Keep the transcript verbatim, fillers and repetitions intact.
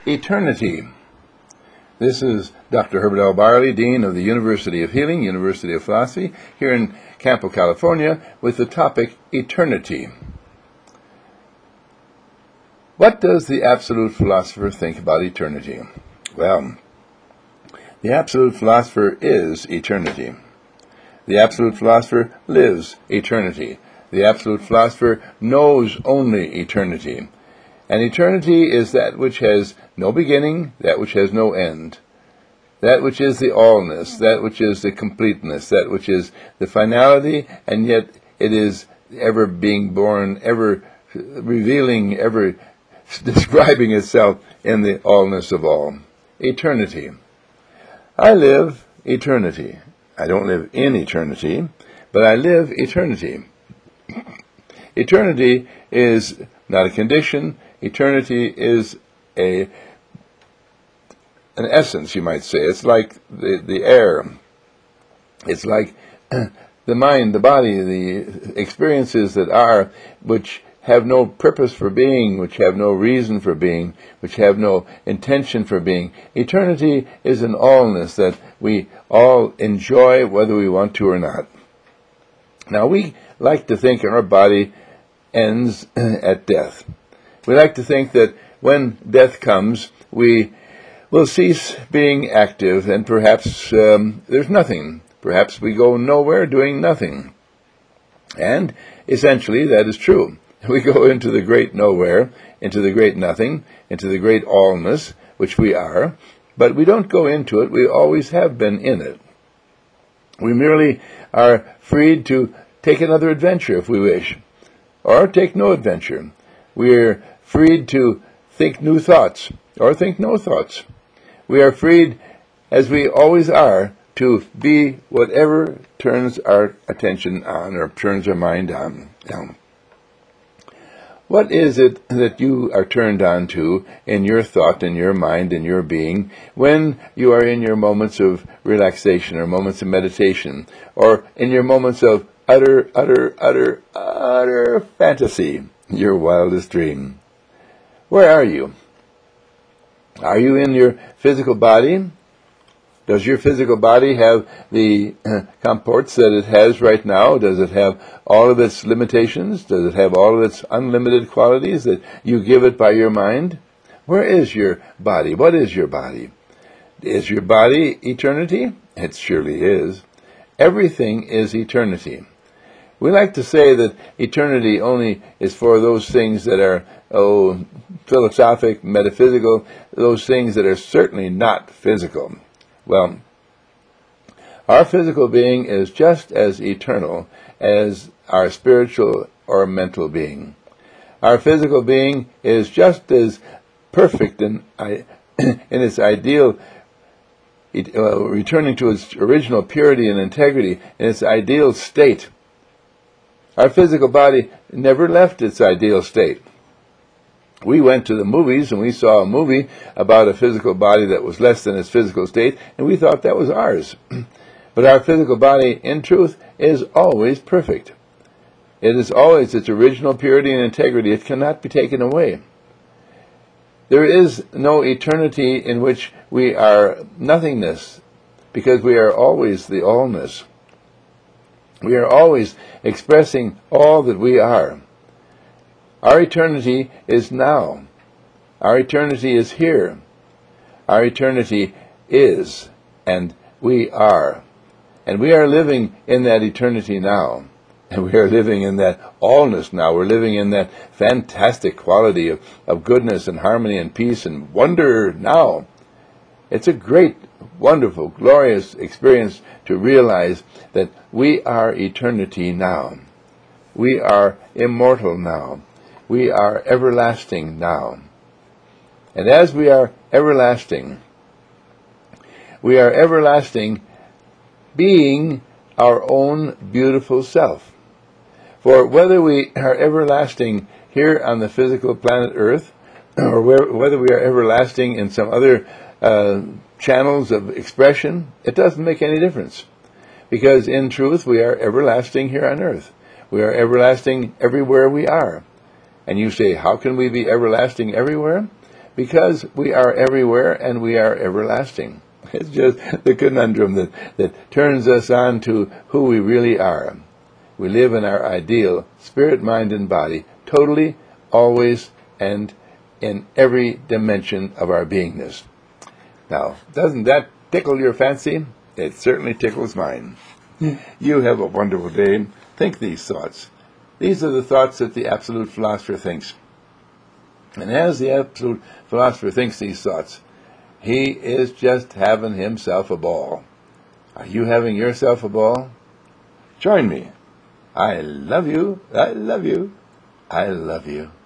Eternity. This is Doctor Herbert L. Barley, Dean of the University of Healing, University of Philosophy, here in Campo, California, with the topic Eternity. What does the absolute philosopher think about eternity? Well, the absolute philosopher is eternity. The absolute philosopher lives eternity. The absolute philosopher knows only eternity. And eternity is that which has no beginning, that which has no end. That which is the allness, that which is the completeness, that which is the finality, and yet it is ever being born, ever revealing, ever describing itself in the allness of all. Eternity. I live eternity. I don't live in eternity, but I live eternity. Eternity is not a condition. Eternity is a an essence, you might say. It's like the, the air. It's like the mind, the body, the experiences that are, which have no purpose for being, which have no reason for being, which have no intention for being. Eternity is an allness that we all enjoy whether we want to or not. Now, we like to think our body ends at death. We like to think that when death comes, we will cease being active, and perhaps um, there's nothing. Perhaps we go nowhere doing nothing. And essentially, that is true. We go into the great nowhere, into the great nothing, into the great allness, which we are, but we don't go into it. We always have been in it. We merely are freed to take another adventure if we wish, or take no adventure. We're freed to think new thoughts, or think no thoughts. We are freed, as we always are, to be whatever turns our attention on, or turns our mind on. Now, what is it that you are turned on to in your thought, in your mind, in your being, when you are in your moments of relaxation, or moments of meditation, or in your moments of utter, utter, utter, utter fantasy, your wildest dream? Where are you? Are you in your physical body? Does your physical body have the uh, comports that it has right now? Does it have all of its limitations? Does it have all of its unlimited qualities that you give it by your mind? Where is your body? What is your body? Is your body eternity? It surely is. Everything is eternity. We like to say that eternity only is for those things that are, oh, philosophic, metaphysical, those things that are certainly not physical. Well, our physical being is just as eternal as our spiritual or mental being. Our physical being is just as perfect in, in its ideal, it, uh, returning to its original purity and integrity, in its ideal state. Our physical body never left its ideal state. We went to the movies and we saw a movie about a physical body that was less than its physical state, and we thought that was ours. But our physical body, in truth, is always perfect. It is always its original purity and integrity. It cannot be taken away. There is no eternity in which we are nothingness, because we are always the allness. We are always expressing all that we are. Our eternity is now. Our eternity is here. Our eternity is, and we are. And we are living in that eternity now. And we are living in that allness now. We're living in that fantastic quality of, of goodness and harmony and peace and wonder now. It's a great, wonderful, glorious experience to realize that we are eternity now. We are immortal now. We are everlasting now. And as we are everlasting, we are everlasting being our own beautiful self. For whether we are everlasting here on the physical planet Earth, or whether we are everlasting in some other uh, channels of expression, it doesn't make any difference. Because in truth, we are everlasting here on Earth. We are everlasting everywhere we are. And you say, how can we be everlasting everywhere? because we are everywhere and we are everlasting. It's just the conundrum that, that turns us on to who we really are. We live in our ideal spirit, mind, and body, totally, always, and in every dimension of our beingness. Now, doesn't that tickle your fancy? It certainly tickles mine. You have a wonderful day. Think these thoughts. These are the thoughts that the absolute philosopher thinks. And as the absolute philosopher thinks these thoughts, he is just having himself a ball. Are you having yourself a ball? Join me. I love you. I love you. I love you.